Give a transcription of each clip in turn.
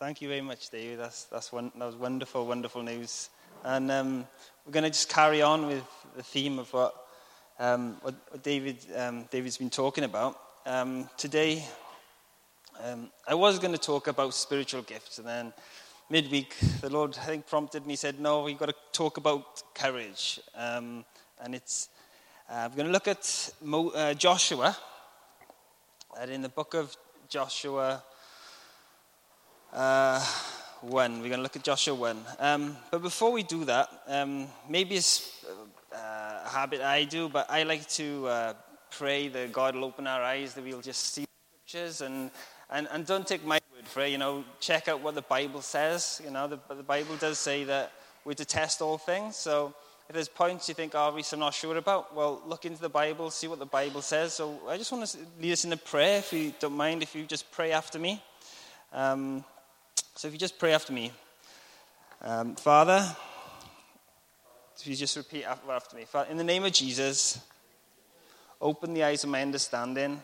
Thank you very much, David. That was wonderful, wonderful news. And we're going to just carry on with the theme of what David's been talking about. Today, I was going to talk about spiritual gifts, and then midweek, the Lord, I think, prompted me, said, no, we've got to talk about courage. And it's we're going to look at Joshua, and in the book of Joshua 1. We're going to look at Joshua 1. But before we do that, maybe it's a habit I do, but I like to pray that God will open our eyes, that we'll just see scriptures, and don't take my word for it. Check out what the Bible says. The Bible does say that we're to test all things. So if there's points you think, Reese, I'm not sure about, well, look into the Bible, see what the Bible says. So I just want to lead us in a prayer, if you don't mind, if you just pray after me. So if you just pray after me. Father, if you just repeat after me. Father, in the name of Jesus, open the eyes of my understanding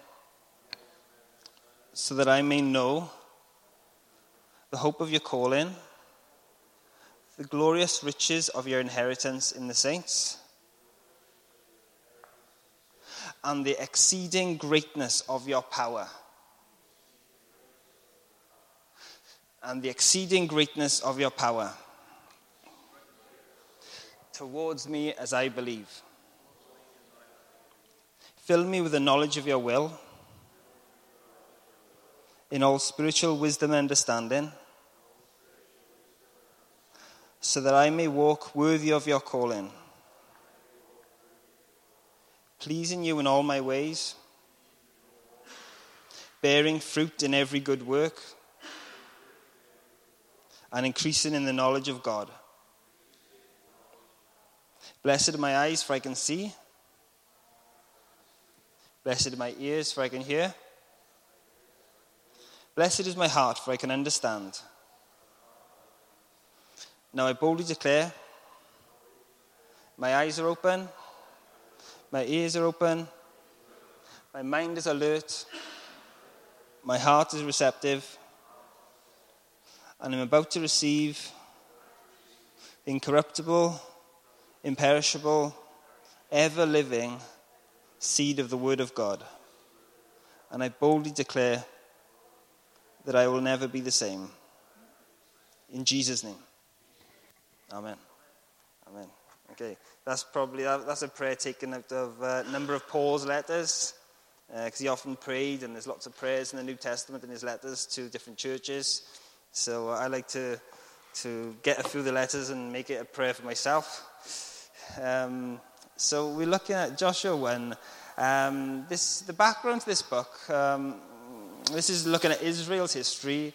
so that I may know the hope of your calling, the glorious riches of your inheritance in the saints, and the exceeding greatness of your power. And the exceeding greatness of your power towards me as I believe. Fill me with the knowledge of your will, in all spiritual wisdom and understanding, so that I may walk worthy of your calling, pleasing you in all my ways, bearing fruit in every good work, and increasing in the knowledge of God. Blessed are my eyes, for I can see. Blessed are my ears, for I can hear. Blessed is my heart, for I can understand. Now I boldly declare, my eyes are open, my ears are open, my mind is alert, my heart is receptive, and I'm about to receive incorruptible, imperishable, ever-living seed of the Word of God. And I boldly declare that I will never be the same. In Jesus' name. Amen. Amen. Okay, that's a prayer taken out of a number of Paul's letters, because he often prayed, and there's lots of prayers in the New Testament in his letters to different churches. So I like to get through the letters and make it a prayer for myself. So we're looking at Joshua 1. The background to this book, this is looking at Israel's history,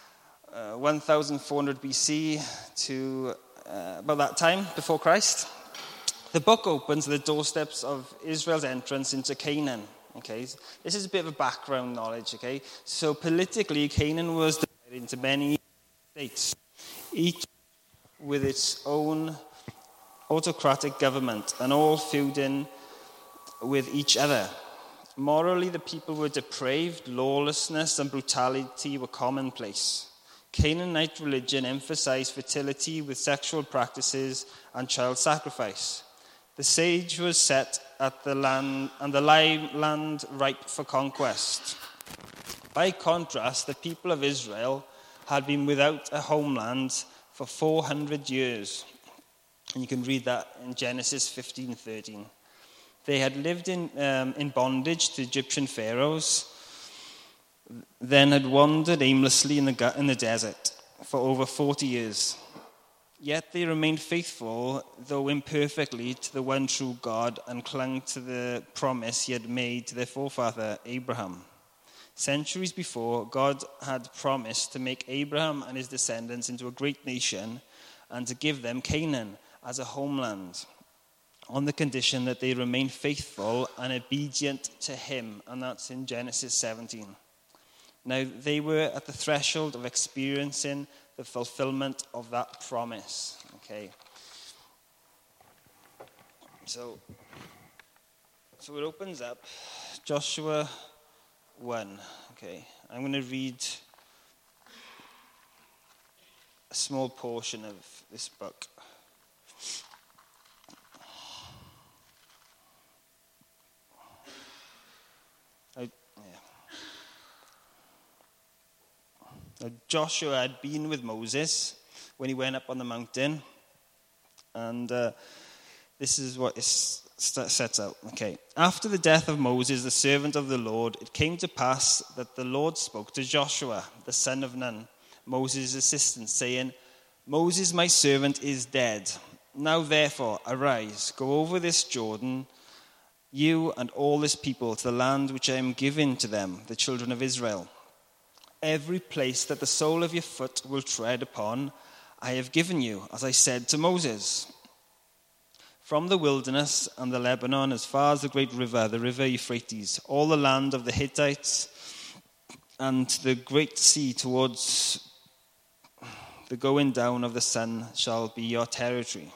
1400 BC to about that time, before Christ. The book opens at the doorsteps of Israel's entrance into Canaan. Okay, this is a bit of a background knowledge. Okay, so politically, Canaan was divided into many states, each with its own autocratic government, and all feuding with each other. Morally, the people were depraved, lawlessness and brutality were commonplace. Canaanite religion emphasized fertility with sexual practices and child sacrifice. The siege was set at the land, and the land ripe for conquest. By contrast, the people of Israel had been without a homeland for 400 years. And you can read that in Genesis 15:13. They had lived in bondage to Egyptian pharaohs, then had wandered aimlessly in the desert for over 40 years. Yet they remained faithful, though imperfectly, to the one true God, and clung to the promise he had made to their forefather Abraham. Centuries before, God had promised to make Abraham and his descendants into a great nation and to give them Canaan as a homeland, on the condition that they remain faithful and obedient to him. And that's in Genesis 17. Now, they were at the threshold of experiencing the fulfillment of that promise. Okay. So it opens up Joshua 1. Okay. I'm going to read a small portion of this book. Joshua had been with Moses when he went up on the mountain, and this is what it sets out. Okay. After the death of Moses, the servant of the Lord, it came to pass that the Lord spoke to Joshua, the son of Nun, Moses' assistant, saying, Moses, my servant, is dead. Now therefore, arise, go over this Jordan, you and all this people, to the land which I am giving to them, the children of Israel. Every place that the sole of your foot will tread upon, I have given you, as I said to Moses. From the wilderness and the Lebanon, as far as the great river, the river Euphrates, all the land of the Hittites, and the great sea towards the going down of the sun shall be your territory.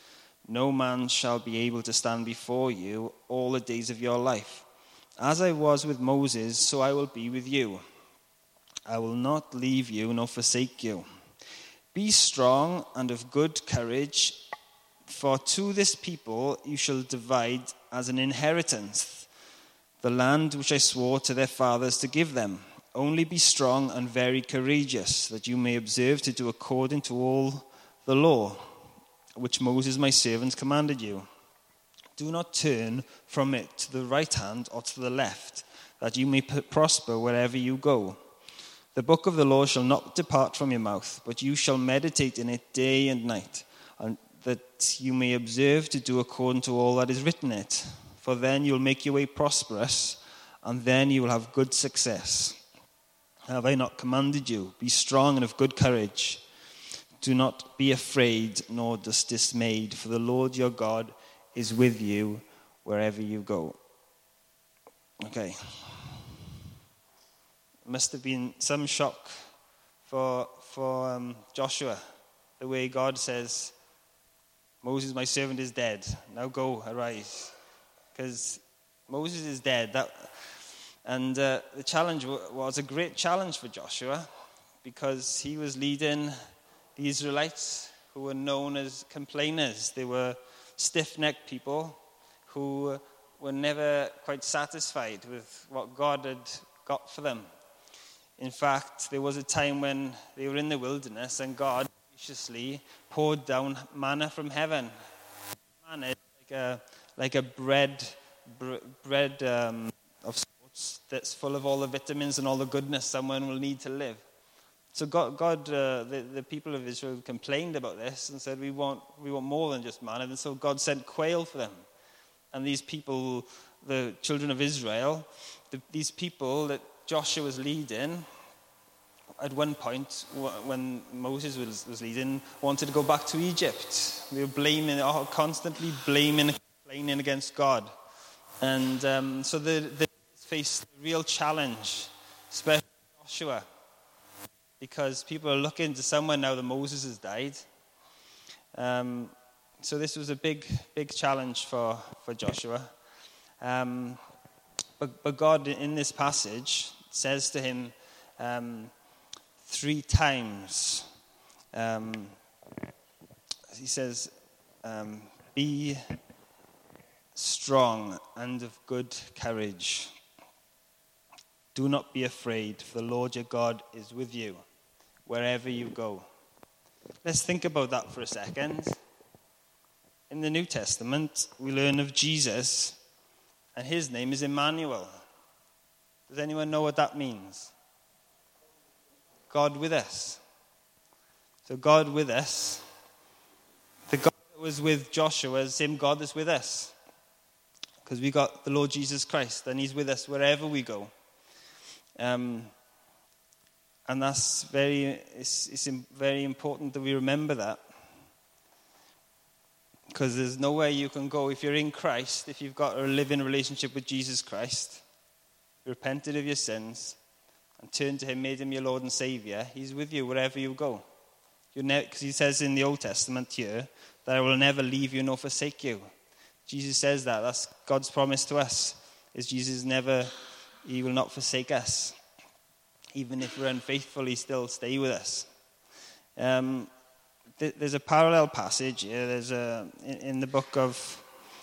No man shall be able to stand before you all the days of your life. As I was with Moses, so I will be with you. I will not leave you nor forsake you. Be strong and of good courage, for to this people you shall divide as an inheritance the land which I swore to their fathers to give them. Only be strong and very courageous, that you may observe to do according to all the law which Moses my servant commanded you. Do not turn from it to the right hand or to the left, that you may prosper wherever you go. The book of the law shall not depart from your mouth, but you shall meditate in it day and night, and that you may observe to do according to all that is written in it. For then you will make your way prosperous, and then you will have good success. Have I not commanded you? Be strong and of good courage. Do not be afraid nor dismayed, for the Lord your God is with you wherever you go. Okay. Must have been some shock for Joshua, the way God says, Moses, my servant, is dead. Now go, arise. Because Moses is dead. The challenge was a great challenge for Joshua, because he was leading the Israelites who were known as complainers. They were stiff-necked people who were never quite satisfied with what God had got for them. In fact, there was a time when they were in the wilderness and God graciously poured down manna from heaven. Manna is like a bread of sorts that's full of all the vitamins and all the goodness someone will need to live. So the people of Israel complained about this and said, we want more than just manna. And so God sent quail for them. And these people, the children of Israel, these people that Joshua was leading, at one point, when Moses was leading, wanted to go back to Egypt. They were constantly blaming and complaining against God. And so they faced a real challenge, especially Joshua, because people are looking to someone now that Moses has died. So this was a big challenge for Joshua. But God, in this passage, says to him 3 times. He says, be strong and of good courage. Do not be afraid, for the Lord your God is with you wherever you go. Let's think about that for a second. In the New Testament, we learn of Jesus, and his name is Emmanuel. Does anyone know what that means? God with us. So God with us. The God that was with Joshua is the same God that's with us. Because we got the Lord Jesus Christ, and he's with us wherever we go. And that's it's very important that we remember that. Because there's nowhere you can go if you're in Christ, if you've got a living relationship with Jesus Christ, repented of your sins, and turned to him, made him your Lord and Savior, he's with you wherever you go. Because he says in the Old Testament here that I will never leave you nor forsake you. Jesus says that. That's God's promise to us. Is he will not forsake us. Even if we're unfaithful, he still stay with us. There's a parallel passage here. There's in the book of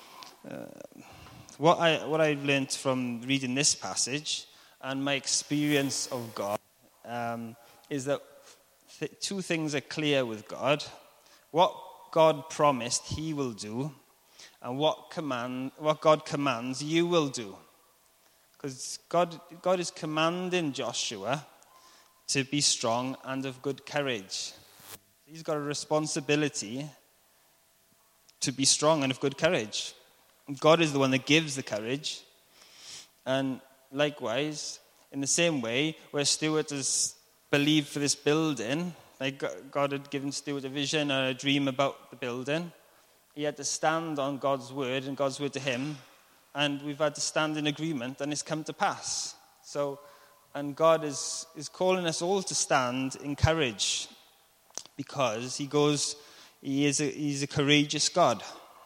what I've learned from reading this passage and my experience of God is that two things are clear with God: what God promised He will do, and what God commands you will do. Because God is commanding Joshua to be strong and of good courage. He's got a responsibility to be strong and of good courage. God is the one that gives the courage. And likewise, in the same way, where Stuart has believed for this building, like God had given Stuart a vision or a dream about the building, he had to stand on God's word and God's word to him, and we've had to stand in agreement, and it's come to pass. And God is calling us all to stand in courage, because he's a courageous God.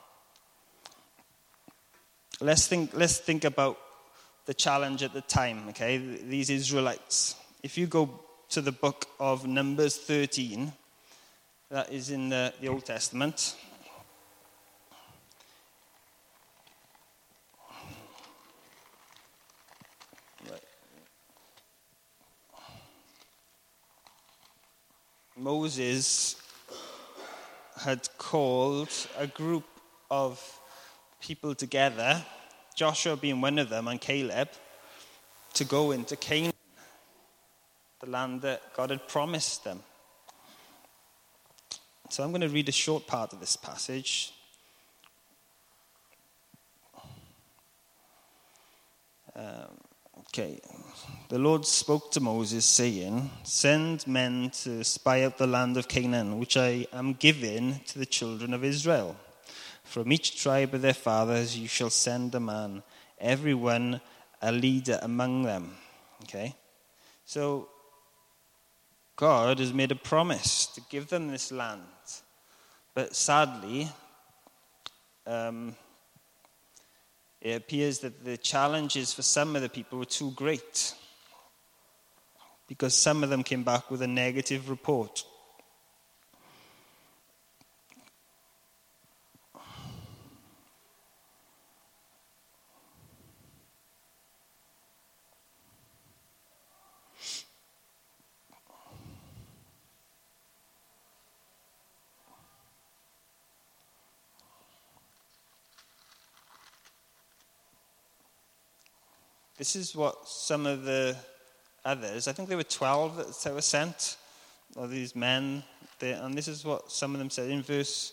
Let's think about the challenge at the time, okay? These Israelites. If you go to the book of Numbers 13, that is in the Old Testament. Moses had called a group of people together, Joshua being one of them and Caleb, to go into Canaan, the land that God had promised them. So I'm going to read a short part of this passage. Okay. The Lord spoke to Moses, saying, "Send men to spy out the land of Canaan, which I am giving to the children of Israel. From each tribe of their fathers you shall send a man, every one a leader among them." Okay? So, God has made a promise to give them this land. But sadly, it appears that the challenges for some of the people were too great, because some of them came back with a negative report. This is what some of the others, I think there were 12 that were sent, or these men, and this is what some of them said in verse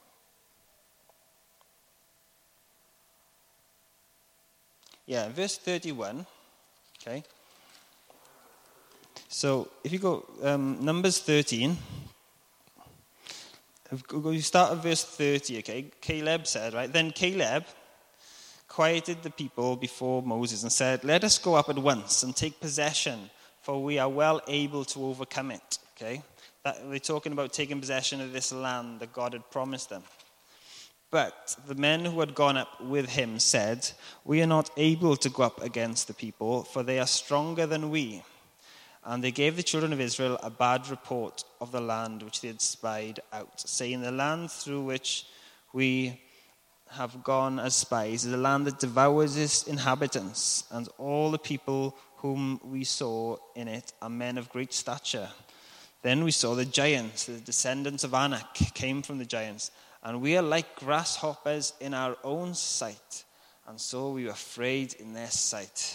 31. Okay. So if you go Numbers 13, you start at verse 30. Okay, Caleb said, right? Then Caleb quieted the people before Moses and said, "Let us go up at once and take possession, for we are well able to overcome it." Okay? They're talking about taking possession of this land that God had promised them. But the men who had gone up with him said, "We are not able to go up against the people, for they are stronger than we." And they gave the children of Israel a bad report of the land which they had spied out, saying, "The land through which we have gone as spies is a land that devours its inhabitants, and all the people whom we saw in it are men of great stature. Then we saw the giants, the descendants of Anak came from the giants, and we are like grasshoppers in our own sight, and so we were afraid in their sight."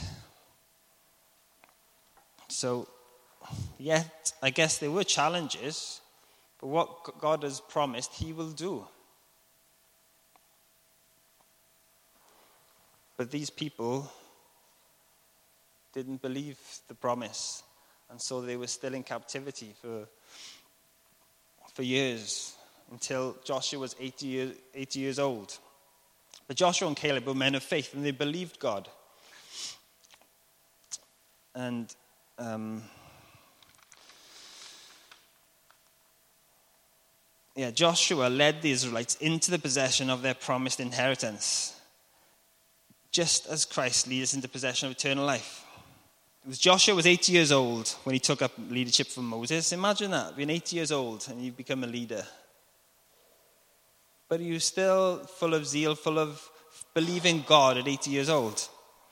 So, yet, I guess there were challenges, but what God has promised, He will do. But these people didn't believe the promise, and so they were still in captivity for years, until Joshua was 80 years old. But Joshua and Caleb were men of faith, and they believed God. And Joshua led the Israelites into the possession of their promised inheritance, just as Christ leads us into possession of eternal life. Joshua was 80 years old when he took up leadership from Moses. Imagine that, being 80 years old and you become a leader. But he was still full of zeal, full of believing God at 80 years old.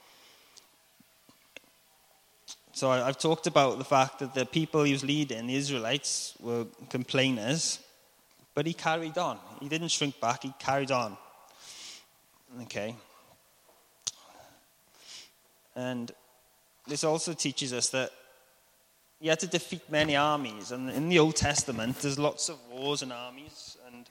So I've talked about the fact that the people he was leading, the Israelites, were complainers. But he carried on. He didn't shrink back, he carried on. Okay. And this also teaches us that he had to defeat many armies. And in the Old Testament, there's lots of wars and armies. And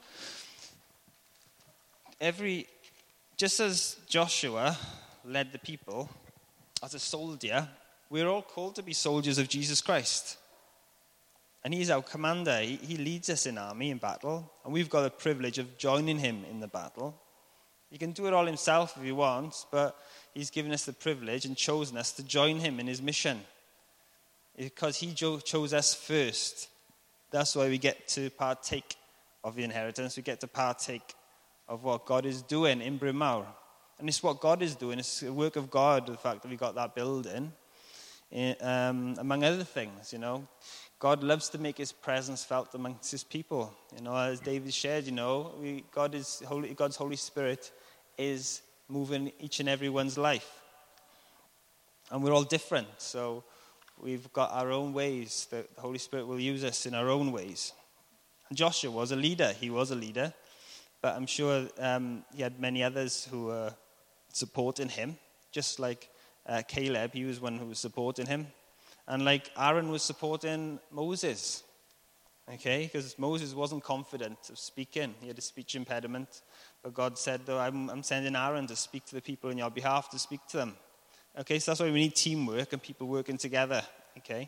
just as Joshua led the people as a soldier, we're all called to be soldiers of Jesus Christ. And he's our commander. He leads us in army, in battle. And we've got the privilege of joining him in the battle. He can do it all himself if he wants, but he's given us the privilege and chosen us to join him in his mission. Because he chose us first. That's why we get to partake of the inheritance. We get to partake of what God is doing in Bryn Mawr. And it's what God is doing. It's the work of God, the fact that we got that building. Among other things, God loves to make his presence felt amongst his people. As David shared, God's Holy Spirit is moving each and everyone's life. And we're all different, so we've got our own ways that the Holy Spirit will use us in our own ways. And Joshua was a leader. He was a leader. But I'm sure he had many others who were supporting him, just like Caleb, he was one who was supporting him. And like Aaron was supporting Moses, okay? Because Moses wasn't confident of speaking. He had a speech impediment. But God said, though, I'm sending Aaron to speak to the people on your behalf, to speak to them. Okay, so that's why we need teamwork and people working together, okay?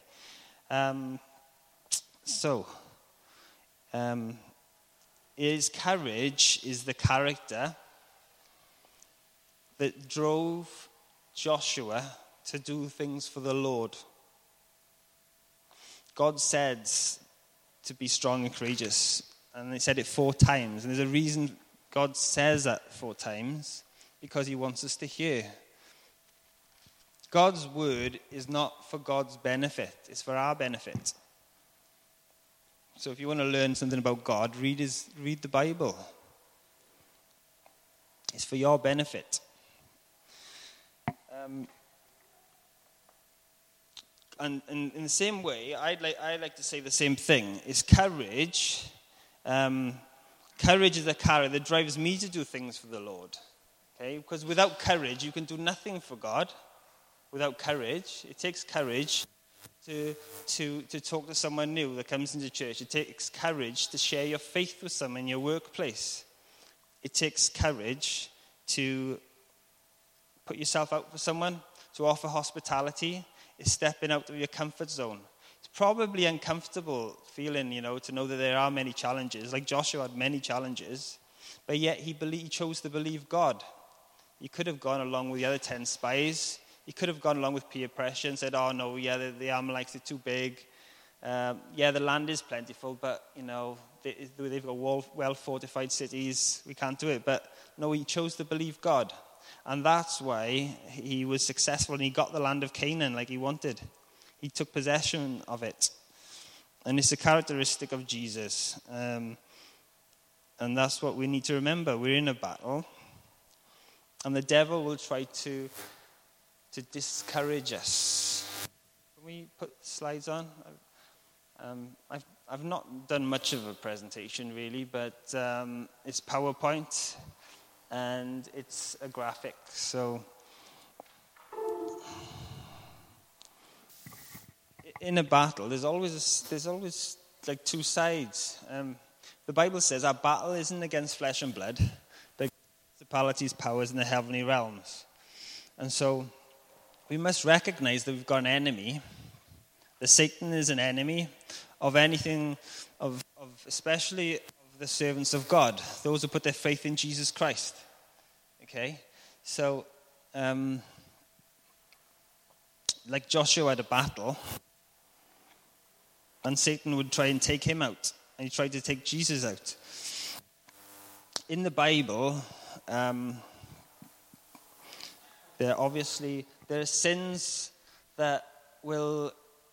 His courage is the character that drove Joshua to do things for the Lord. God said to be strong and courageous, and he said it 4 times. And there's a reason God says that 4 times, because he wants us to hear. God's word is not for God's benefit, it's for our benefit. So if you want to learn something about God, read the Bible. It's for your benefit. And in the same way, I'd like to say the same thing. Is courage. Courage is the carrot that drives me to do things for the Lord. Okay? Because without courage, you can do nothing for God. Without courage, it takes courage to talk to someone new that comes into church. It takes courage to share your faith with someone in your workplace. It takes courage to put yourself out for someone, to offer hospitality. Is stepping out of your comfort zone. It's probably uncomfortable feeling, to know that there are many challenges. Like Joshua had many challenges, but yet he chose to believe God. He could have gone along with the other 10 spies. He could have gone along with peer pressure and said, oh no, the Amalekites are too big. The land is plentiful, but, they've got well-fortified cities. We can't do it. But no, he chose to believe God. And that's why he was successful and he got the land of Canaan like he wanted. He took possession of it. And it's a characteristic of Jesus. And that's what we need to remember. We're in a battle. And the devil will try to discourage us. Can we put slides on? I've not done much of a presentation really, but it's PowerPoint. And it's a graphic, so in a battle, there's always like 2 sides. The Bible says our battle isn't against flesh and blood, but principalities, powers in the heavenly realms. And so we must recognize that we've got an enemy. That Satan is an enemy of anything, especially the servants of God, those who put their faith in Jesus Christ. Okay, so like Joshua had a battle, and Satan would try and take him out, and he tried to take Jesus out. In the Bible, there are sins that will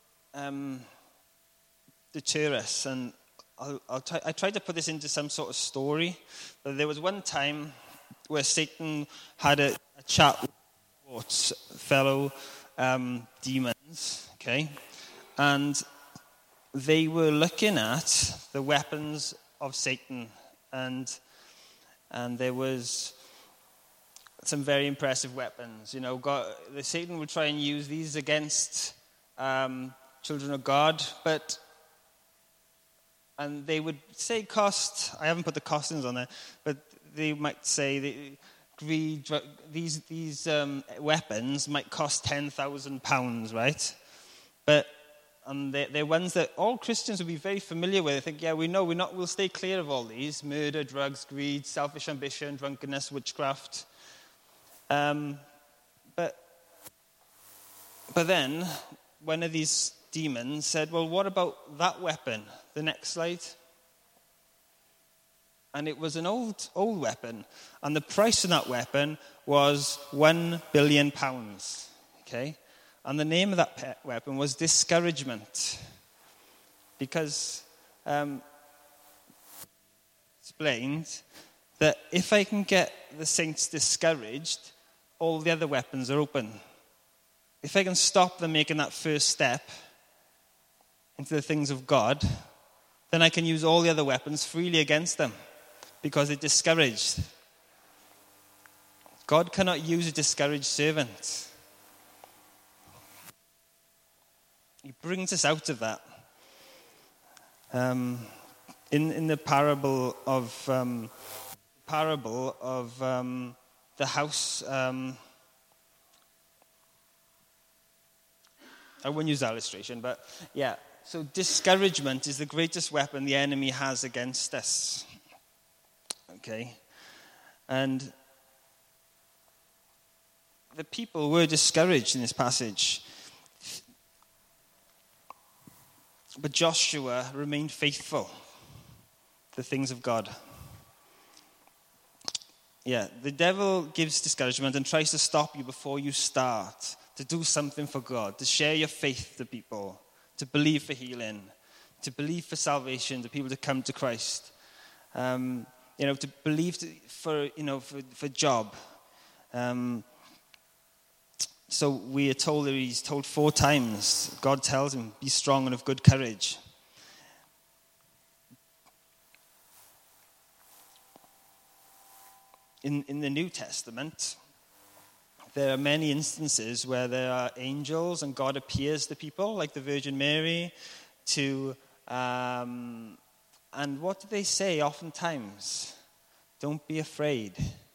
deter us. And I tried to put this into some sort of story. But there was one time where Satan had a chat with fellow demons, okay? And they were looking at the weapons of Satan, and there was some very impressive weapons. Satan would try and use these against children of God, and they would say cost. I haven't put the costings on there, but they might say these weapons might cost £10,000, right? But they're ones that all Christians would be very familiar with. They think, yeah, we know, we'll stay clear of all these: murder, drugs, greed, selfish ambition, drunkenness, witchcraft. But then one of these demons said, well, what about that weapon? The next slide. And it was an old weapon, and the price of that weapon was £1 billion. Okay, and the name of that weapon was discouragement, because explained that if I can get the saints discouraged, all the other weapons are open. If I can stop them making that first step into the things of God, then I can use all the other weapons freely against them, because they're discouraged. God cannot use a discouraged servant. He brings us out of that. In the parable of the house. I won't use that illustration, but yeah. So discouragement is the greatest weapon the enemy has against us. Okay, and the people were discouraged in this passage, but Joshua remained faithful to the things of God. Yeah, the devil gives discouragement and tries to stop you before you start to do something for God, to share your faith to people, to believe for healing, to believe for salvation, to people to come to Christ. To believe for job. So we are told that he's told 4 times. God tells him, be strong and of good courage. In the New Testament, there are many instances where there are angels and God appears to people, like the Virgin Mary, and what do they say oftentimes? Don't be afraid.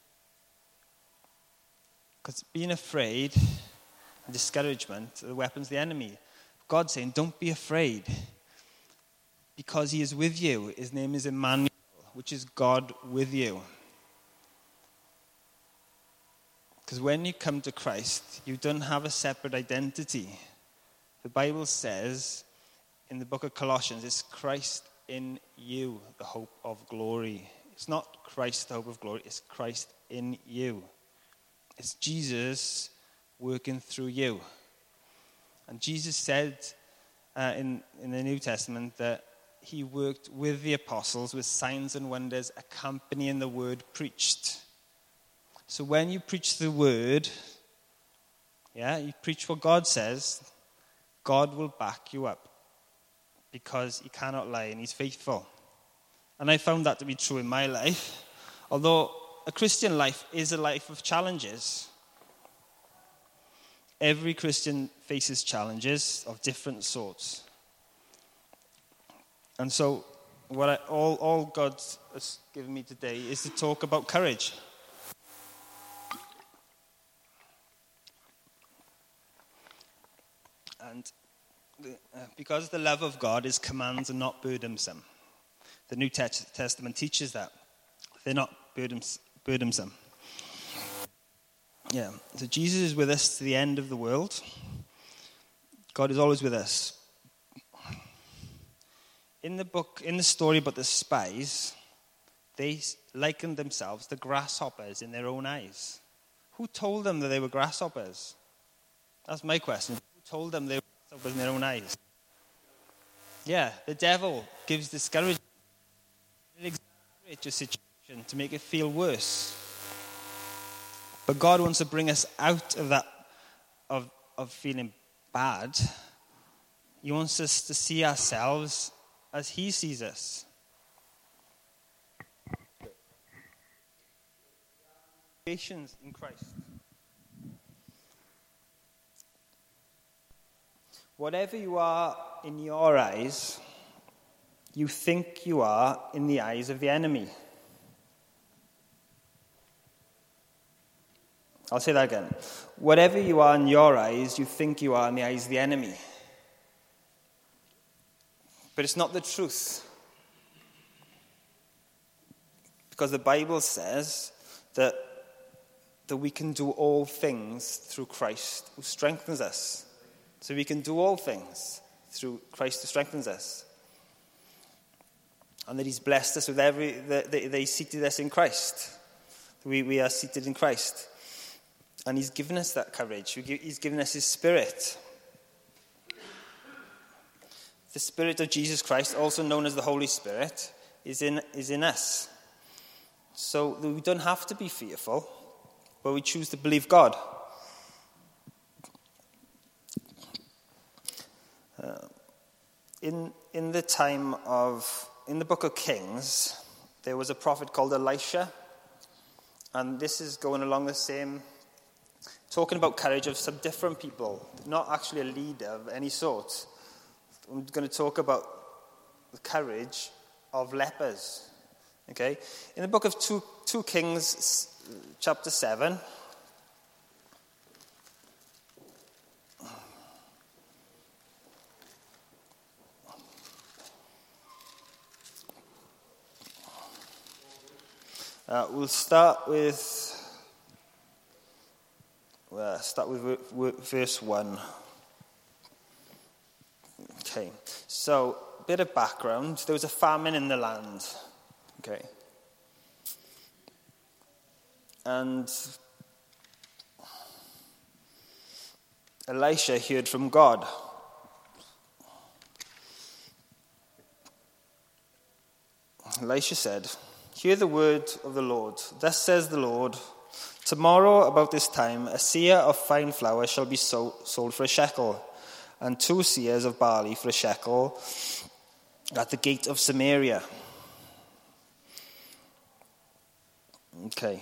Because being afraid and discouragement are the weapons of the enemy. God's saying, don't be afraid, because he is with you. His name is Emmanuel, which is God with you. Because when you come to Christ, you don't have a separate identity. The Bible says in the book of Colossians, it's Christ in you, the hope of glory. It's not Christ, the hope of glory, it's Christ in you. It's Jesus working through you. And Jesus said in the New Testament that he worked with the apostles with signs and wonders accompanying the word preached. So when you preach the word, you preach what God says, God will back you up, because he cannot lie and he's faithful. And I found that to be true in my life. Although a Christian life is a life of challenges. Every Christian faces challenges of different sorts. And so all God has given me today is to talk about courage. And because the love of God is commands and not burdensome. The New Testament teaches that. They're not burdensome. Yeah, so Jesus is with us to the end of the world. God is always with us. In the story about the spies, they likened themselves to grasshoppers in their own eyes. Who told them that they were grasshoppers? That's my question. Who told them they were with their own eyes. Yeah, the devil gives discouragement. It exaggerates your situation to make it feel worse. But God wants to bring us out of that, of feeling bad. He wants us to see ourselves as he sees us. Patience in Christ. Whatever you are in your eyes, you think you are in the eyes of the enemy. I'll say that again. Whatever you are in your eyes, you think you are in the eyes of the enemy. But it's not the truth. Because the Bible says that we can do all things through Christ who strengthens us. So we can do all things through Christ who strengthens us. And that he's blessed us with they seated us in Christ. We are seated in Christ. And he's given us that courage. He's given us his Spirit. The Spirit of Jesus Christ, also known as the Holy Spirit, is in us. So we don't have to be fearful, but we choose to believe God. In the book of Kings, there was a prophet called Elisha. And this is going along the same, talking about courage of some different people, not actually a leader of any sort. I'm going to talk about the courage of lepers. Okay? In the book of 2 Kings, chapter 7, we'll start with verse 1. Okay, so a bit of background. There was a famine in the land. Okay. And Elisha heard from God. Elisha said, "Hear the word of the Lord. Thus says the Lord, tomorrow about this time a seah of fine flour shall be sold for a shekel, and 2 seahs of barley for a shekel at the gate of Samaria." Okay.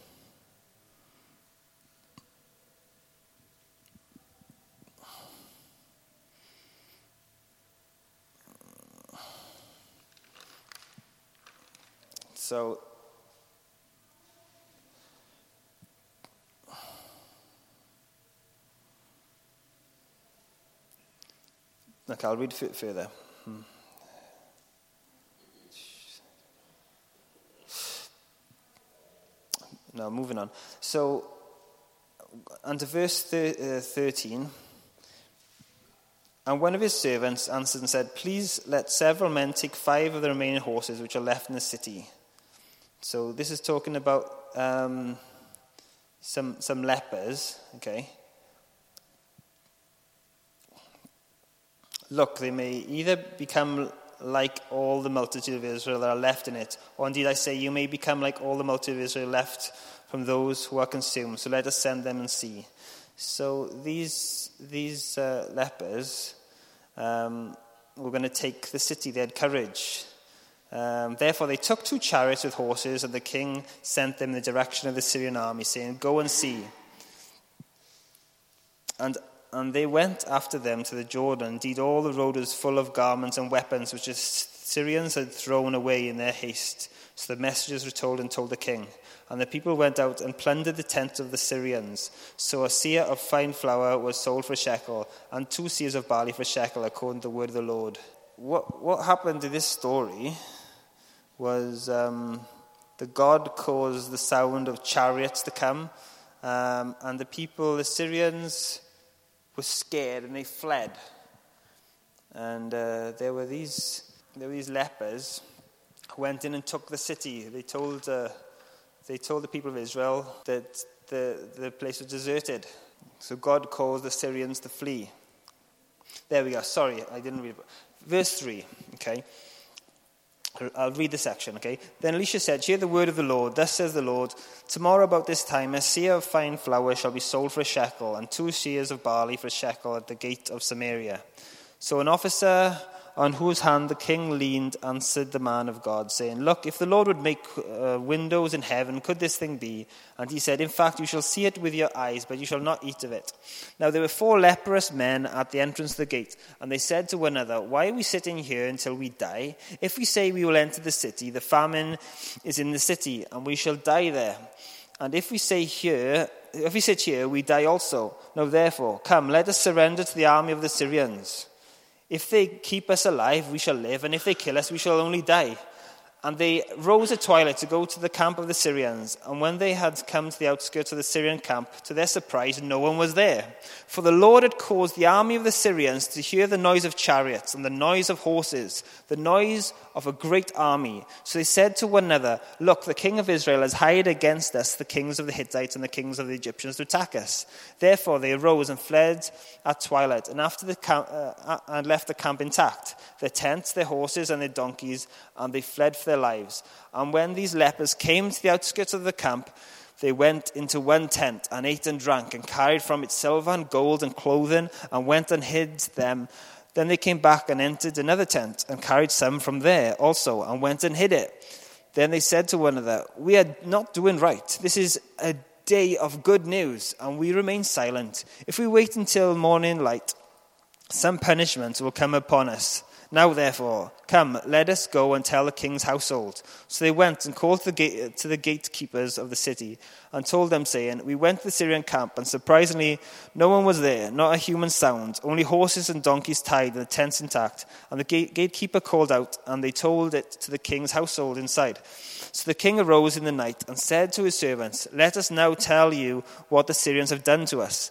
So, okay, I'll read further. No, moving on. So, under verse 13, and one of his servants answered and said, "Please let several men take 5 of the remaining horses which are left in the city." So this is talking about some lepers, okay? "Look, they may either become like all the multitude of Israel that are left in it, or indeed I say, you may become like all the multitude of Israel left from those who are consumed. So let us send them and see." So these lepers were going to take the city. They had courage. Therefore they took 2 chariots with horses, and the king sent them in the direction of the Syrian army, saying, "Go and see." And they went after them to the Jordan. Indeed, all the road was full of garments and weapons which the Syrians had thrown away in their haste. So the messengers were told and told the king. And the people went out and plundered the tents of the Syrians. So a seah of fine flour was sold for a shekel, and 2 seahs of barley for a shekel, according to the word of the Lord. What happened to this story was that God caused the sound of chariots to come, and the people, the Syrians, were scared and they fled. And there were these lepers who went in and took the city. They told the people of Israel that the place was deserted. So God caused the Syrians to flee. There we go. Sorry, I didn't read it. Verse 3, okay? I'll read the section, okay? Then Elisha said, hear the word of the Lord. Thus says the Lord, tomorrow about this time a seah of fine flour shall be sold for a shekel, and 2 seahs of barley for a shekel at the gate of Samaria. So an officer on whose hand the king leaned answered the man of God, saying, look, if the Lord would make windows in heaven, could this thing be? And he said, in fact, you shall see it with your eyes, but you shall not eat of it. Now there were 4 leprous men at the entrance of the gate, and they said to one another, why are we sitting here until we die? If we say we will enter the city, the famine is in the city, and we shall die there. And if we sit here, we die also. Now therefore, come, let us surrender to the army of the Syrians. If they keep us alive, we shall live, and if they kill us, we shall only die. And they rose at twilight to go to the camp of the Syrians. And when they had come to the outskirts of the Syrian camp, to their surprise, no one was there. For the Lord had caused the army of the Syrians to hear the noise of chariots and the noise of horses, the noise of a great army. So they said to one another, look, the king of Israel has hired against us the kings of the Hittites and the kings of the Egyptians to attack us. Therefore they arose and fled at twilight, and after and left the camp intact, their tents, their horses, and their donkeys, and they fled for their lives. And when these lepers came to the outskirts of the camp, they went into one tent and ate and drank and carried from it silver and gold and clothing and went and hid them. Then they came back and entered another tent and carried some from there also and went and hid it. Then they said to one another, we are not doing right. This is a day of good news, and we remain silent. If we wait until morning light, some punishment will come upon us. Now, therefore, come, let us go and tell the king's household. So they went and called to the gatekeepers of the city and told them, saying, we went to the Syrian camp, and surprisingly, no one was there, not a human sound, only horses and donkeys tied and the tents intact. And the gatekeeper called out, and they told it to the king's household inside. So the king arose in the night and said to his servants, let us now tell you what the Syrians have done to us.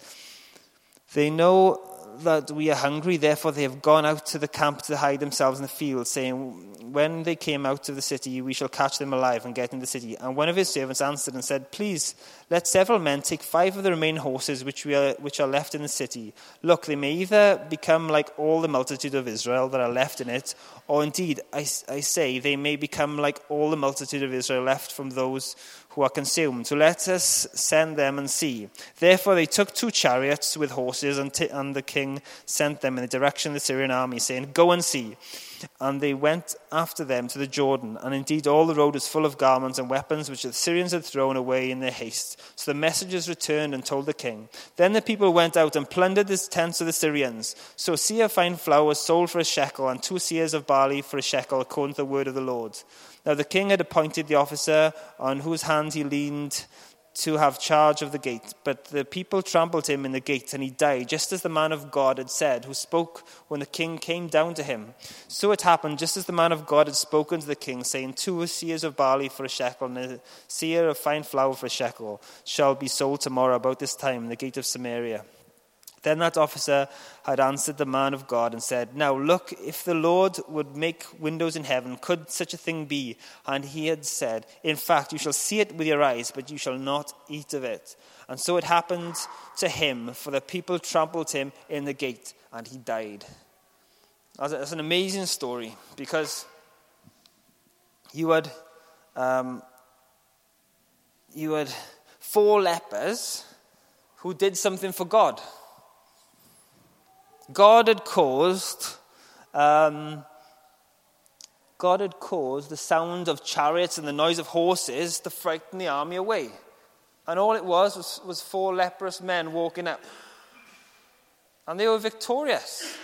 They know that we are hungry, therefore they have gone out to the camp to hide themselves in the field, saying, when they came out of the city, we shall catch them alive and get into the city. And one of his servants answered and said, please, let several men take 5 of the remaining horses which are left in the city. Look, they may either become like all the multitude of Israel that are left in it, or indeed, I say, they may become like all the multitude of Israel left from those who are consumed. So let us send them and see. Therefore they took 2 chariots with horses, and the king sent them in the direction of the Syrian army, saying, go and see. And they went after them to the Jordan. And indeed all the road was full of garments and weapons which the Syrians had thrown away in their haste. So the messengers returned and told the king. Then the people went out and plundered the tents of the Syrians. So a seah of fine flour was sold for a shekel, and 2 seahs of barley for a shekel, according to the word of the Lord. Now the king had appointed the officer on whose hand he leaned to have charge of the gate. But the people trampled him in the gate, and he died, just as the man of God had said, who spoke when the king came down to him. So it happened, just as the man of God had spoken to the king, saying, 2 seahs of barley for a shekel, and a seah of fine flour for a shekel, shall be sold tomorrow about this time in the gate of Samaria. Then that officer had answered the man of God and said, now look, if the Lord would make windows in heaven, could such a thing be? And he had said, in fact, you shall see it with your eyes, but you shall not eat of it. And so it happened to him, for the people trampled him in the gate, and he died. That's an amazing story, because you had 4 lepers who did something for God. God had caused the sound of chariots and the noise of horses to frighten the army away. And all it was 4 leprous men walking up. And they were victorious.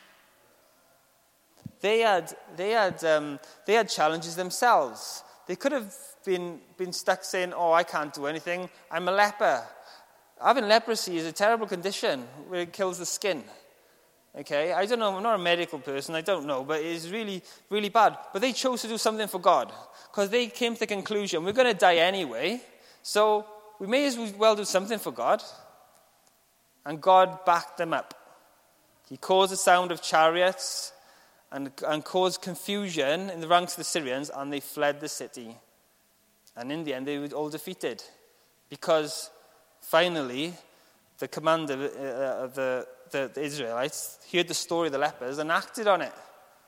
They had challenges themselves. They could have been stuck saying, oh, I can't do anything, I'm a leper. Having leprosy is a terrible condition where it kills the skin. Okay, I don't know, I'm not a medical person, I don't know, but it is really, really bad. But they chose to do something for God, because they came to the conclusion, we're going to die anyway, so we may as well do something for God. And God backed them up. He caused the sound of chariots and caused confusion in the ranks of the Syrians, and they fled the city. And in the end, they were all defeated, because finally, the commander of the the Israelites heard the story of the lepers and acted on it.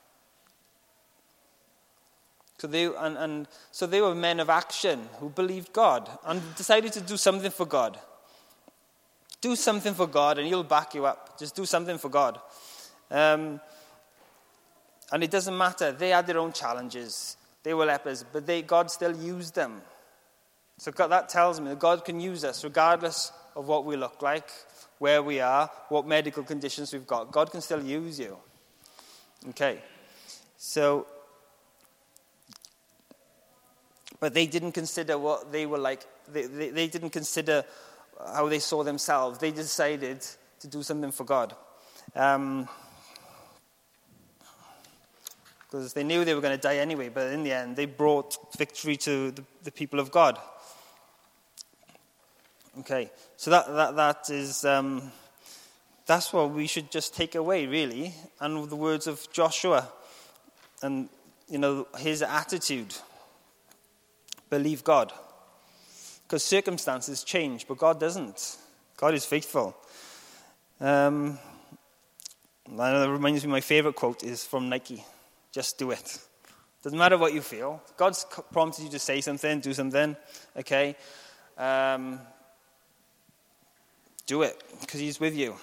So they were men of action who believed God and decided to do something for God. Do something for God and he'll back you up. Just do something for God. And it doesn't matter. They had their own challenges. They were lepers, but God still used them. So that tells me that God can use us regardless of what we look like, where we are, what medical conditions we've got. God can still use you. Okay. So, but they didn't consider what they were like. They didn't consider how they saw themselves. They decided to do something for God. Because they knew they were going to die anyway, but in the end, they brought victory to the people of God. Okay, so that is that's what we should just take away, really, and the words of Joshua, and his attitude. Believe God, because circumstances change, but God doesn't. God is faithful. I know that reminds me. My favorite quote is from Nike. Just do it. Doesn't matter what you feel. God's prompted you to say something, do something. Okay. Do it, because he's with you.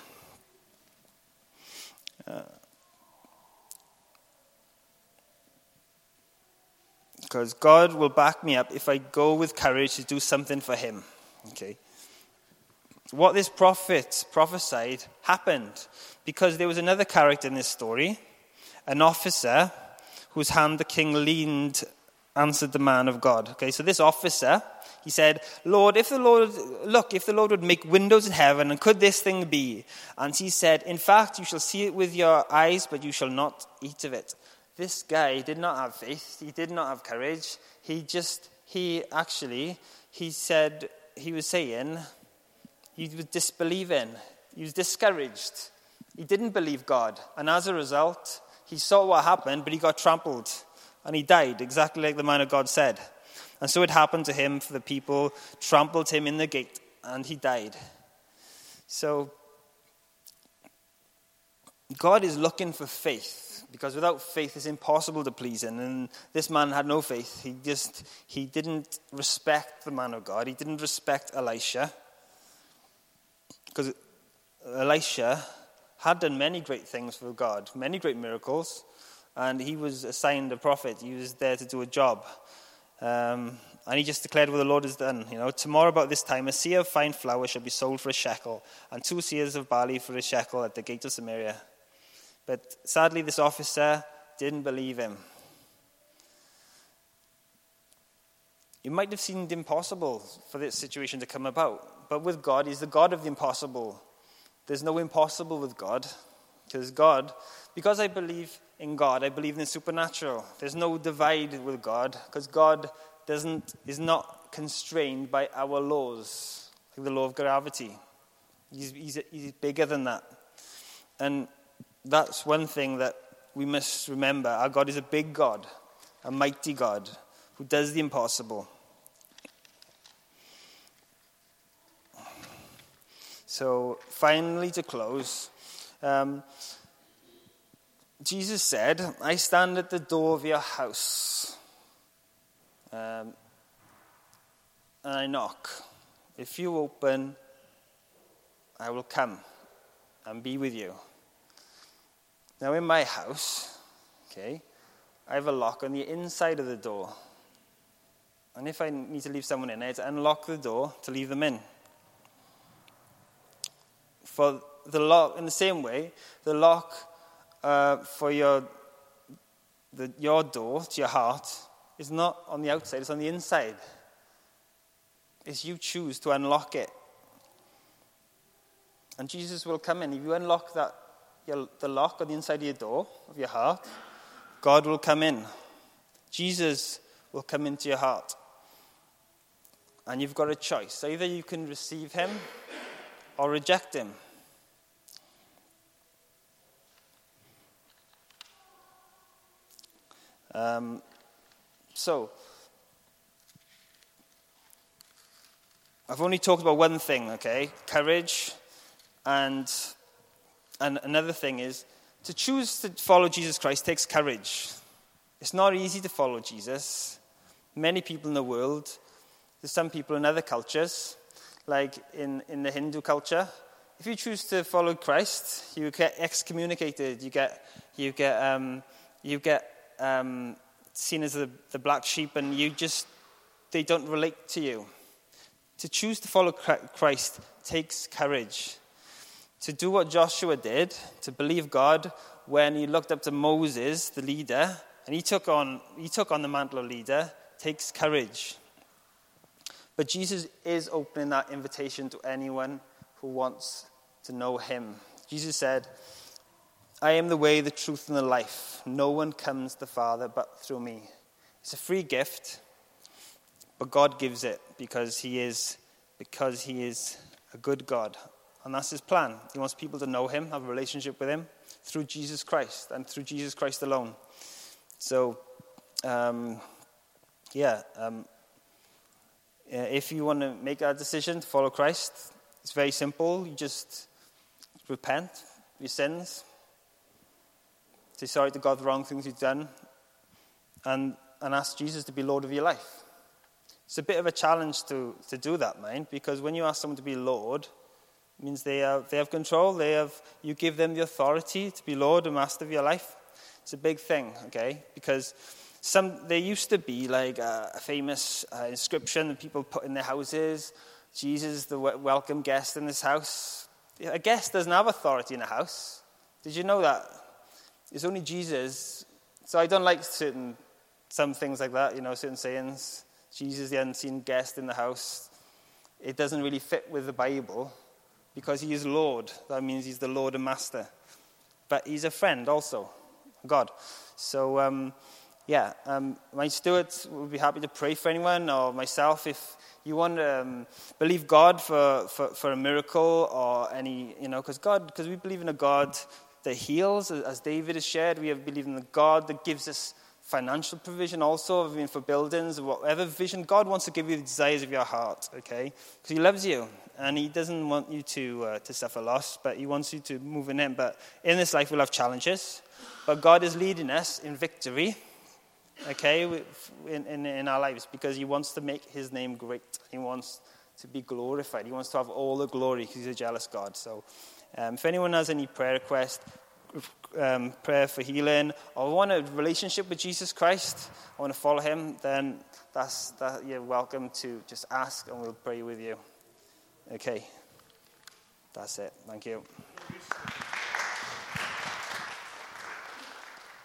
Because God will back me up if I go with courage to do something for him. Okay. What this prophet prophesied happened because there was another character in this story, an officer whose hand the king leaned, answered the man of God. Okay, so this officer, he said, Lord, if the Lord would make windows in heaven, and could this thing be? And he said, in fact, you shall see it with your eyes, but you shall not eat of it. This guy did not have faith. He did not have courage. He said, he was saying, he was disbelieving. He was discouraged. He didn't believe God. And as a result, he saw what happened, but he got trampled. And he died, exactly like the man of God said. And so it happened to him, for the people trampled him in the gate, and he died. So, God is looking for faith, because without faith it's impossible to please him. And this man had no faith. He didn't respect the man of God. He didn't respect Elisha, because Elisha had done many great things for God, many great miracles, and he was assigned a prophet. He was there to do a job. And he just declared what the Lord has done. Tomorrow about this time, a seah of fine flour shall be sold for a shekel, and 2 seahs of barley for a shekel at the gate of Samaria. But sadly, this officer didn't believe him. It might have seemed impossible for this situation to come about, but with God, he's the God of the impossible. There's no impossible with God, because I believe in God, I believe in the supernatural. There's no divide with God, because God is not constrained by our laws, like the law of gravity. He's bigger than that. And that's one thing that we must remember. Our God is a big God, a mighty God, who does the impossible. So, finally, to close, Jesus said, I stand at the door of your house, and I knock. If you open, I will come and be with you. Now, in my house, I have a lock on the inside of the door. And if I need to leave someone in, I have to unlock the door to leave them in. For the lock, in the same way, the lock for your door to your heart is not on the outside, it's on the inside. It's you choose to unlock it. And Jesus will come in. If you unlock the lock on the inside of your door, of your heart, God will come in. Jesus will come into your heart. And you've got a choice. Either you can receive him or reject him. So, I've only talked about one thing, courage and And another thing is, to choose to follow Jesus Christ takes courage. It's not easy to follow Jesus. Many people in the world, there's some people in other cultures, like in the Hindu culture, if you choose to follow Christ, you get excommunicated. You get seen as the black sheep, and they don't relate to you. To choose to follow Christ takes courage. To do what Joshua did, to believe God when he looked up to Moses, the leader, and he took on the mantle of leader, takes courage. But Jesus is opening that invitation to anyone who wants to know him. Jesus said, I am the way, the truth, and the life. No one comes to the Father but through me. It's a free gift, but God gives it because he is a good God. And that's his plan. He wants people to know him, have a relationship with him through Jesus Christ and through Jesus Christ alone. So, if you want to make that decision to follow Christ, it's very simple. You just repent of your sins, say sorry to God for the wrong things you've done, and ask Jesus to be Lord of your life. It's a bit of a challenge to do that, mind, because when you ask someone to be Lord, it means they have control. You give them the authority to be Lord and Master of your life. It's a big thing, okay? Because there used to be like a famous inscription that people put in their houses. Jesus, the welcome guest in this house. A guest doesn't have authority in a house. Did you know that? It's only Jesus. So I don't like some things like that, certain sayings. Jesus, the unseen guest in the house. It doesn't really fit with the Bible because he is Lord. That means he's the Lord and Master. But he's a friend also, God. So, my stewards would be happy to pray for anyone, or myself, if you want to believe God for a miracle or any, because we believe in a God that heals, as David has shared. We believe in a God that gives us financial provision also, for buildings, whatever vision. God wants to give you the desires of your heart, okay? Because he loves you, and he doesn't want you to suffer loss, but he wants you to move in him. But in this life, we'll have challenges, but God is leading us in victory, okay, in our lives, because he wants to make his name great. He wants to be glorified. He wants to have all the glory because he's a jealous God. So if anyone has any prayer requests, prayer for healing, or want a relationship with Jesus Christ, I want to follow him, then you're welcome to just ask and we'll pray with you. Okay. That's it. Thank you.